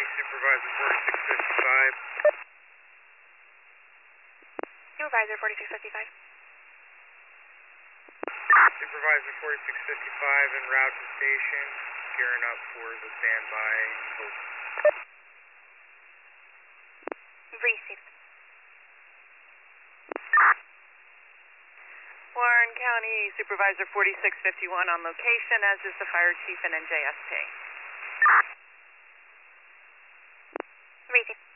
Supervisor 4655. Supervisor 4655. Supervisor 4655 en route to station, gearing up for the standby post. Received. Warren County Supervisor 4651 on location, as is the fire chief and NJSP. Received.